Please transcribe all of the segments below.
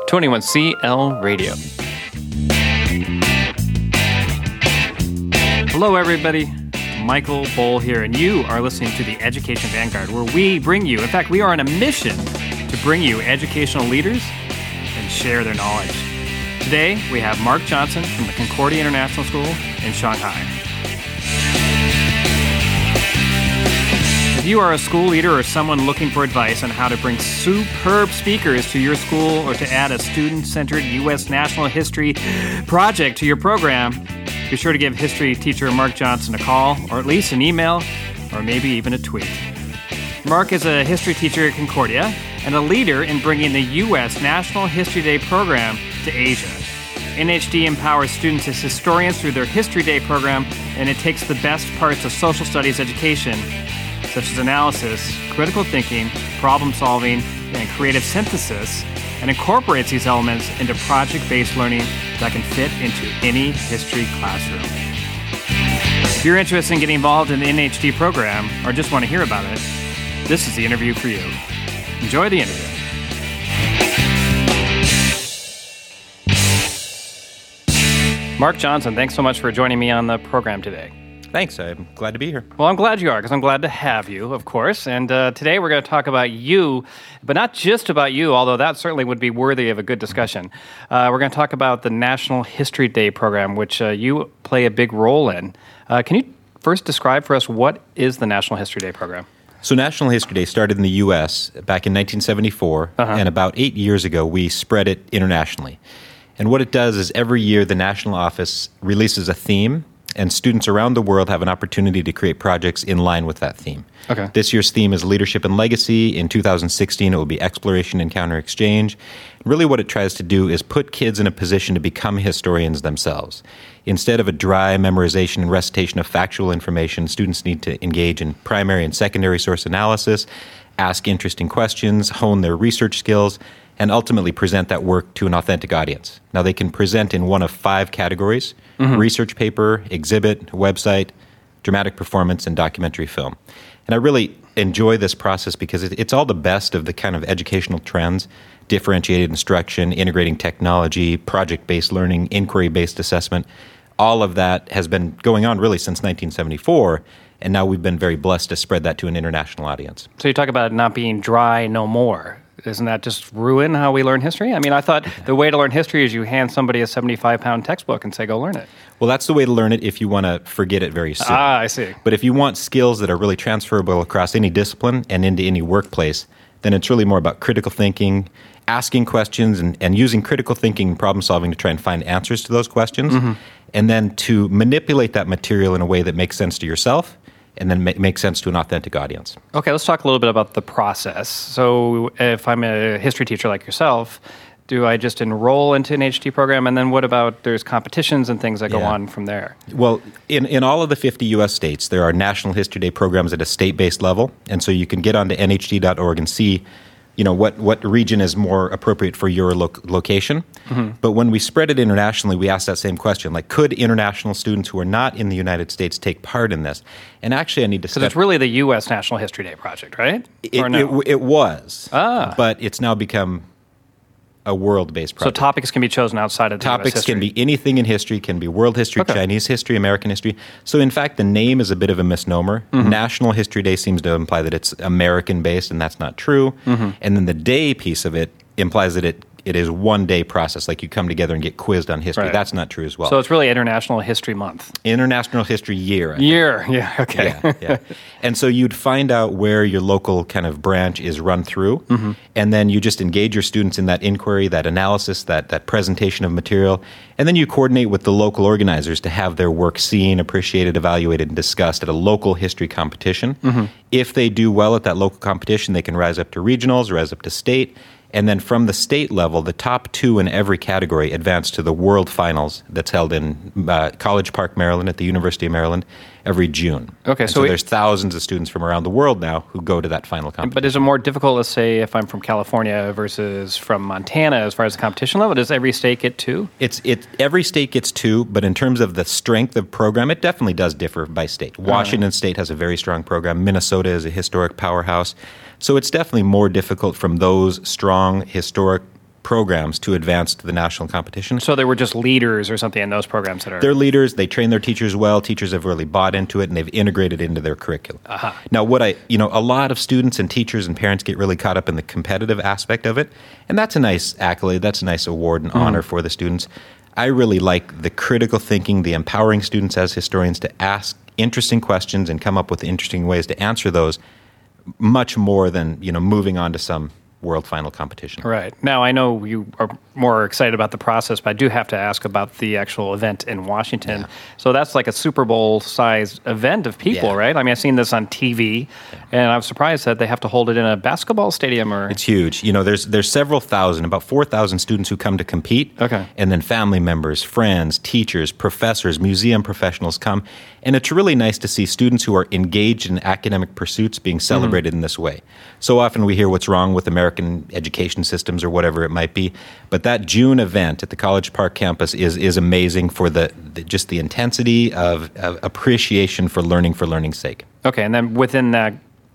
21CL Radio. Hello, everybody. Michael Bohl here, and you are listening to the Education Vanguard, where we bring you, in fact, we are on a mission to bring you educational leaders and share their knowledge. Today, we have Mark Johnson from the Concordia International School in Shanghai. If you are a school leader or someone looking for advice on how to bring superb speakers to your school or to add a student-centered U.S. national history project to your program, be sure to give history teacher Mark Johnson a call, or at least an email, or maybe even a tweet. Mark is a history teacher at Concordia and a leader in bringing the U.S. National History Day program to Asia. NHD empowers students as historians through their History Day program, and it takes the best parts of social studies education, such as analysis, critical thinking, problem solving, and creative synthesis, and incorporates these elements into project-based learning that can fit into any history classroom. If you're interested in getting involved in the NHD program or just want to hear about it, this is the interview for you. Enjoy the interview. Mark Johnson, thanks so much for joining me on the program today. Thanks. I'm glad to be here. Well, I'm glad you are, because I'm glad to have you, of course. And today we're going to talk about you, but not just about you, although that certainly would be worthy of a good discussion. We're going to talk about the National History Day program, which you play a big role in. Can you first describe for us what is the National History Day program? So National History Day started in the U.S. back in 1974, and about 8 years ago we spread it internationally. And what it does is every year the National Office releases a theme, and students around the world have an opportunity to create projects in line with that theme. Okay. This year's theme is Leadership and Legacy. In 2016, it will be Exploration and Counter-Exchange. Really what it tries to do is put kids in a position to become historians themselves. Instead of a dry memorization and recitation of factual information, students need to engage in primary and secondary source analysis, ask interesting questions, hone their research skills, and ultimately present that work to an authentic audience. Now, they can present in one of 5 categories: research paper, exhibit, website, dramatic performance, and documentary film. And I really enjoy this process because it's all the best of the kind of educational trends: differentiated instruction, integrating technology, project-based learning, inquiry-based assessment. All of that has been going on really since 1974, and now we've been very blessed to spread that to an international audience. So you talk about it not being dry no more. Doesn't that just ruin how we learn history? I mean, I thought the way to learn history is you hand somebody a 75-pound textbook and say, go learn it. Well, that's the way to learn it if you want to forget it very soon. Ah, I see. But if you want skills that are really transferable across any discipline and into any workplace, then it's really more about critical thinking, asking questions, and using critical thinking and problem solving to try and find answers to those questions, and then to manipulate that material in a way that makes sense to yourself and then make sense to an authentic audience. Okay, let's talk a little bit about the process. So if I'm a history teacher like yourself, do I just enroll into an HT program? And then what about there's competitions and things that go on from there? Well, in all of the 50 U.S. states, there are National History Day programs at a state-based level. And so you can get onto nhd.org and see what region is more appropriate for your location. But when we spread it internationally, we asked that same question, like, could international students who are not in the United States take part in this? And actually, I need to... Because it's really the U.S. National History Day project, right? It was, but it's now become a world-based project. So topics can be chosen outside of the Topics U.S. history. can be anything in history, can be world history, Chinese history, American history. So in fact, the name is a bit of a misnomer. National History Day seems to imply that it's American-based, and that's not true. And then the day piece of it implies that it is one-day process, like you come together and get quizzed on history. Right. That's not true as well. So it's really International History Month. International History Year. I think. Yeah, okay. Yeah. And so you'd find out where your local kind of branch is run through, and then you just engage your students in that inquiry, that analysis, that presentation of material, and then you coordinate with the local organizers to have their work seen, appreciated, evaluated, and discussed at a local history competition. If they do well at that local competition, they can rise up to regionals, rise up to state, and then from the state level, the top 2 in every category advance to the World Finals that's held in College Park, Maryland, at the University of Maryland every June. Okay, so there's thousands of students from around the world now who go to that final competition. But is it more difficult, let's say, if I'm from California versus from Montana as far as the competition level? Does every state get 2? Every state gets 2, but in terms of the strength of program, it definitely does differ by state. Washington State has a very strong program. Minnesota is a historic powerhouse. So it's definitely more difficult from those strong historic programs to advance to the national competition. So they were just leaders or something in those programs that are... They're leaders. They train their teachers well. Teachers have really bought into it, and they've integrated it into their curriculum. Now, a lot of students and teachers and parents get really caught up in the competitive aspect of it, and that's a nice accolade. That's a nice award and honor for the students. I really like the critical thinking, the empowering students as historians to ask interesting questions and come up with interesting ways to answer those, much more than moving on to some world final competition. Right. Now, I know you are more excited about the process, but I do have to ask about the actual event in Washington. Yeah. So that's like a Super Bowl-sized event of people, right? I mean, I've seen this on TV, and I was surprised that they have to hold it in a basketball stadium. It's huge. There's several thousand, about 4,000 students who come to compete, and then family members, friends, teachers, professors, museum professionals come, and it's really nice to see students who are engaged in academic pursuits being celebrated in this way. So often we hear what's wrong with American education systems or whatever it might be, but that June event at the College Park campus is amazing for just the intensity of appreciation for learning's sake. Okay, and then within that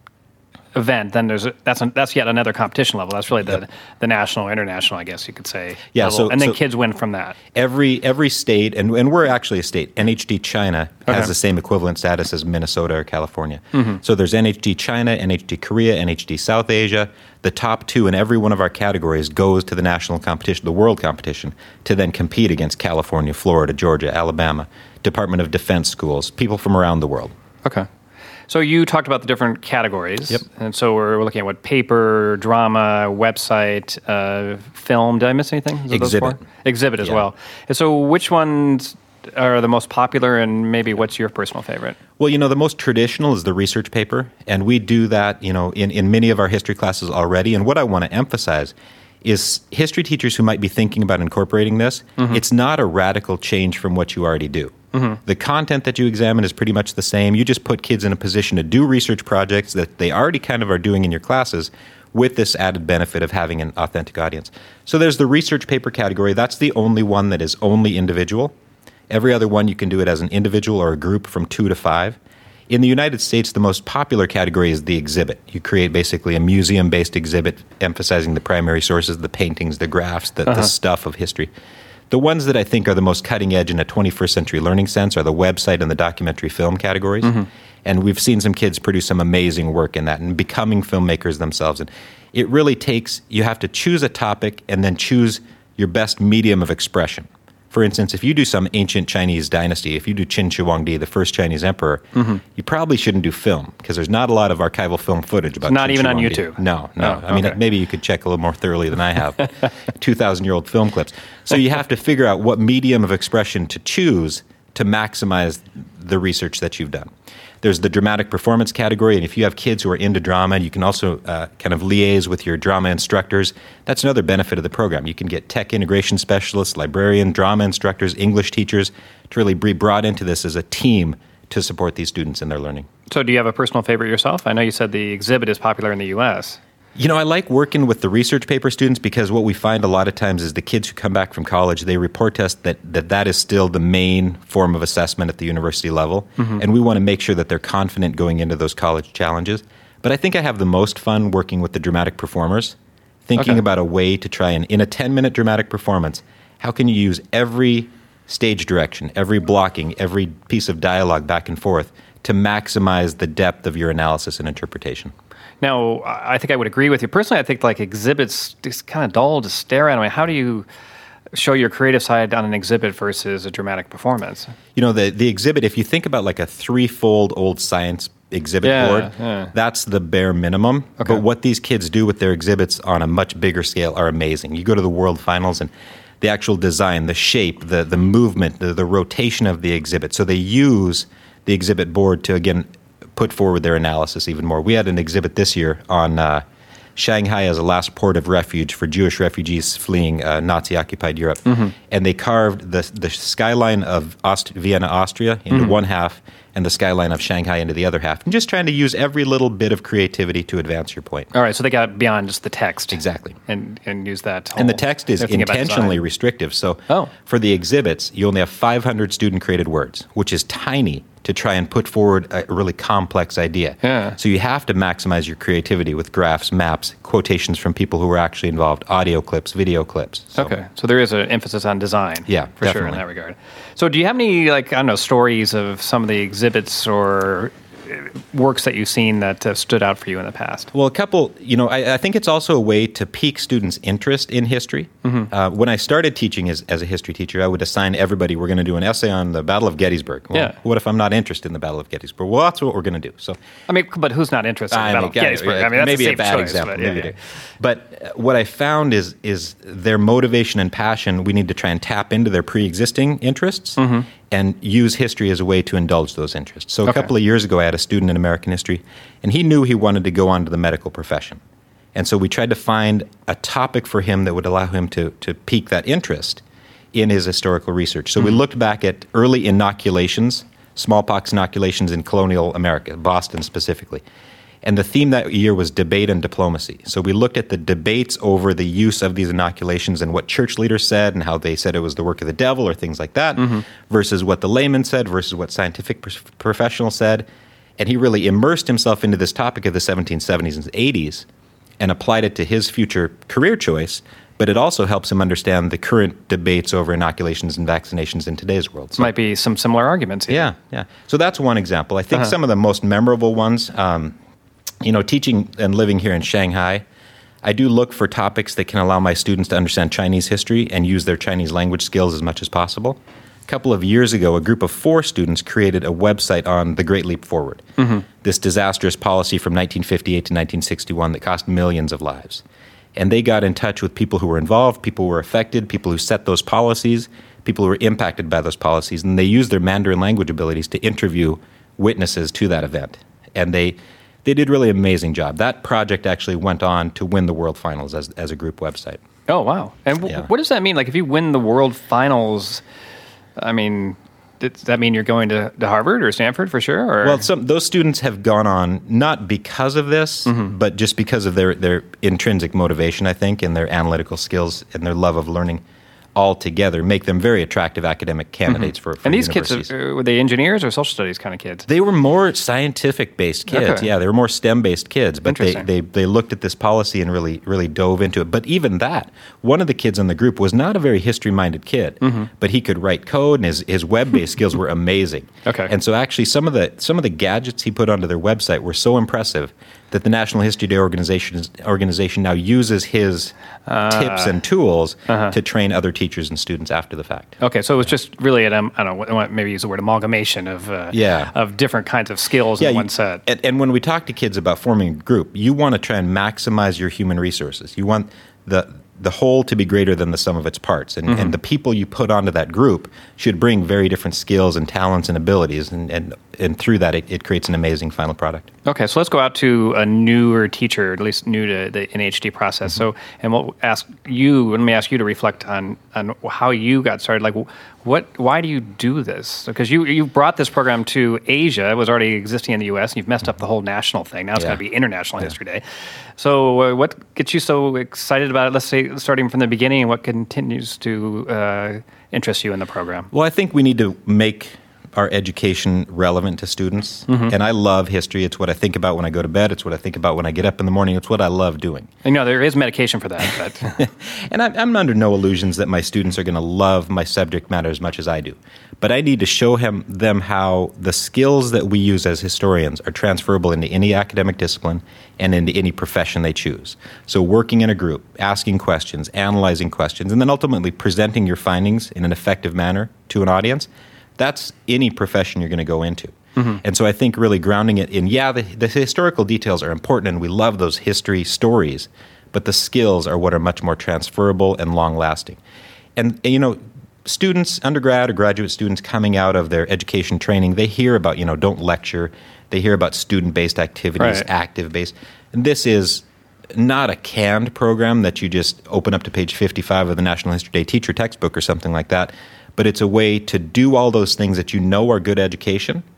event, then that's yet another competition level. That's really the national, international, I guess you could say. Yeah. Level. And then kids win from that. Every state, and we're actually a state. NHD China has the same equivalent status as Minnesota or California. So there's NHD China, NHD Korea, NHD South Asia. The top two in every one of our categories goes to the national competition, the world competition, to then compete against California, Florida, Georgia, Alabama, Department of Defense schools, people from around the world. Okay. So you talked about the different categories. Yep. And so we're looking at paper, drama, website, film. Did I miss anything? Exhibit. Exhibit as well. And so which ones are the most popular, and maybe what's your personal favorite? Well, the most traditional is the research paper, and we do that, in many of our history classes already. And what I want to emphasize is history teachers who might be thinking about incorporating this, it's not a radical change from what you already do. The content that you examine is pretty much the same. You just put kids in a position to do research projects that they already kind of are doing in your classes with this added benefit of having an authentic audience. So there's the research paper category. That's the only one that is only individual. Every other one you can do it as an individual or a group from 2 to 5. In the United States, the most popular category is the exhibit. You create basically a museum-based exhibit emphasizing the primary sources, the paintings, the graphs, the stuff of history. The ones that I think are the most cutting edge in a 21st century learning sense are the website and the documentary film categories. And we've seen some kids produce some amazing work in that and becoming filmmakers themselves. And it really takes, you have to choose a topic and then choose your best medium of expression. For instance, if you do some ancient Chinese dynasty, if you do Qin Shi Huangdi, the first Chinese emperor, you probably shouldn't do film because there's not a lot of archival film footage about Qin Shi Huangdi. Not even on YouTube? No. I mean, maybe you could check a little more thoroughly than I have. 2,000-year-old film clips. So you have to figure out what medium of expression to choose to maximize the research that you've done. There's the dramatic performance category, and if you have kids who are into drama, you can also kind of liaise with your drama instructors. That's another benefit of the program. You can get tech integration specialists, librarian, drama instructors, English teachers to really be brought into this as a team to support these students in their learning. So do you have a personal favorite yourself? I know you said the exhibit is popular in the U.S., I like working with the research paper students because what we find a lot of times is the kids who come back from college, they report to us that is still the main form of assessment at the university level. And we want to make sure that they're confident going into those college challenges. But I think I have the most fun working with the dramatic performers, thinking about a way to try and, in a 10-minute dramatic performance, how can you use every stage direction, every blocking, every piece of dialogue back and forth to maximize the depth of your analysis and interpretation? Now, I think I would agree with you. Personally, I think exhibits just kind of dull to stare at. I mean, how do you show your creative side on an exhibit versus a dramatic performance? The exhibit, if you think about like a 3-fold old science exhibit board, that's the bare minimum. But what these kids do with their exhibits on a much bigger scale are amazing. You go to the world finals and the actual design, the shape, the movement, the rotation of the exhibit. So they use the exhibit board to, again, put forward their analysis even more. We had an exhibit this year on Shanghai as a last port of refuge for Jewish refugees fleeing Nazi-occupied Europe. And they carved the skyline of Vienna, Austria into one half and the skyline of Shanghai into the other half, and just trying to use every little bit of creativity to advance your point. All right, so they got beyond just the text. Exactly. And use that. And the text is intentionally restrictive. So for the exhibits, you only have 500 student-created words, which is tiny to try and put forward a really complex idea. Yeah. So you have to maximize your creativity with graphs, maps, quotations from people who were actually involved, audio clips, video clips. So. Okay, so there is an emphasis on design. Yeah, for definitely. sure in that regard. So do you have any, stories of some of the exhibits or works that you've seen that have stood out for you in the past? Well, a couple, I think it's also a way to pique students' interest in history. Mm-hmm. When I started teaching as a history teacher, I would assign everybody, we're going to do an essay on the Battle of Gettysburg. Well, what if I'm not interested in the Battle of Gettysburg? Well, that's what we're going to do. So, but who's not interested in the Battle of Gettysburg? That's maybe a safe bad choice, example. But what I found is their motivation and passion, we need to try and tap into their pre-existing interests and use history as a way to indulge those interests. So a couple of years ago, I had a student in American history, and he knew he wanted to go on to the medical profession. And so we tried to find a topic for him that would allow him to pique that interest in his historical research. So we looked back at early inoculations, smallpox inoculations in colonial America, Boston specifically. And the theme that year was debate and diplomacy. So we looked at the debates over the use of these inoculations and what church leaders said and how they said it was the work of the devil or things like that, versus what the layman said versus what scientific professionals said. And he really immersed himself into this topic of the 1770s and 80s and applied it to his future career choice, but it also helps him understand the current debates over inoculations and vaccinations in today's world. So, might be some similar arguments here. Yeah. So that's one example. I think some of the most memorable ones, teaching and living here in Shanghai, I do look for topics that can allow my students to understand Chinese history and use their Chinese language skills as much as possible. A couple of years ago, a group of 4 students created a website on the Great Leap Forward, this disastrous policy from 1958 to 1961 that cost millions of lives. And they got in touch with people who were involved, people who were affected, people who set those policies, people who were impacted by those policies, and they used their Mandarin language abilities to interview witnesses to that event. And they did a really amazing job. That project actually went on to win the World Finals as a group website. Oh, wow. And what does that mean? Like, if you win the World Finals, does that mean you're going to Harvard or Stanford for sure? Or? Well, those students have gone on not because of this, but just because of their intrinsic motivation, I think, and their analytical skills and their love of learning all together make them very attractive academic candidates for And these universities. kids, were they engineers or social studies kind of kids? They were more scientific-based kids. Okay. Yeah, they were more STEM-based kids, but they looked at this policy and really dove into it. But even that, one of the kids in the group was not a very history-minded kid, but he could write code, and his web-based skills were amazing. Okay. And so actually some of the gadgets he put onto their website were so impressive that the National History Day organization now uses his tips and tools to train other teachers and students after the fact. Okay, so it was just really I don't know, maybe use the word amalgamation of different kinds of skills in one set. And when we talk to kids about forming a group, you want to try and maximize your human resources. You want the whole to be greater than the sum of its parts. And the people you put onto that group should bring very different skills and talents and abilities. And through that, it creates an amazing final product. Okay, so let's go out to a newer teacher, at least new to the NHD process. So, and let me ask you to reflect on how you got started. Like, why do you do this? Because you brought this program to Asia. It was already existing in the U.S., and you've messed up the whole national thing. Now it's going to be International History Day. So what gets you so excited about it? Let's say, starting from the beginning, and what continues to interest you in the program? Well, I think we need to make our education relevant to students. And I love history. It's what I think about when I go to bed. It's what I think about when I get up in the morning. It's what I love doing. There is medication for that. But And I'm under no illusions that my students are going to love my subject matter as much as I do. But I need to show them how the skills that we use as historians are transferable into any academic discipline and into any profession they choose. So working in a group, asking questions, analyzing questions, and then ultimately presenting your findings in an effective manner to an audience, that's any profession you're going to go into. And so I think really grounding it in, the historical details are important, and we love those history stories, but the skills are what are much more transferable and long-lasting. And students, undergrad or graduate students coming out of their education training, they hear about, don't lecture. They hear about student-based activities, active-based. And this is not a canned program that you just open up to page 55 of the National History Day teacher textbook or something like that, but it's a way to do all those things that are good education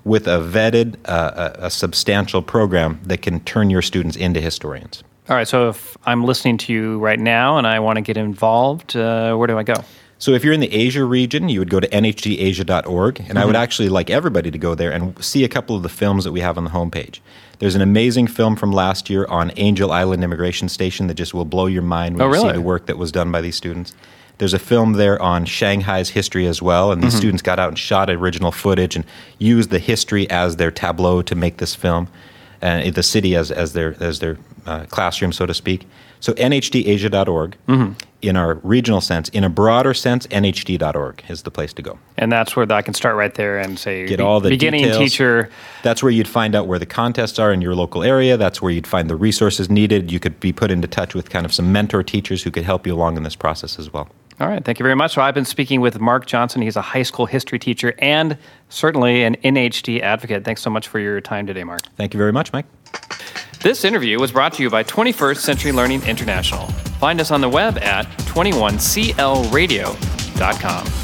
with a vetted, a substantial program that can turn your students into historians. All right, so if I'm listening to you right now and I want to get involved, where do I go? So if you're in the Asia region, you would go to nhdAsia.org, and I would actually like everybody to go there and see a couple of the films that we have on the homepage. There's an amazing film from last year on Angel Island Immigration Station that just will blow your mind when you see the work that was done by these students. There's a film there on Shanghai's history as well, and these students got out and shot original footage and used the history as their tableau to make this film, and the city as their classroom, so to speak. So nhdAsia.org, in our regional sense. In a broader sense, nhd.org is the place to go. And that's where I can start right there and say, get all the beginning details. Teacher. That's where you'd find out where the contests are in your local area. That's where you'd find the resources needed. You could be put into touch with kind of some mentor teachers who could help you along in this process as well. All right, thank you very much. So I've been speaking with Mark Johnson. He's a high school history teacher and certainly an NHD advocate. Thanks so much for your time today, Mark. Thank you very much, Mike. This interview was brought to you by 21st Century Learning International. Find us on the web at 21clradio.com.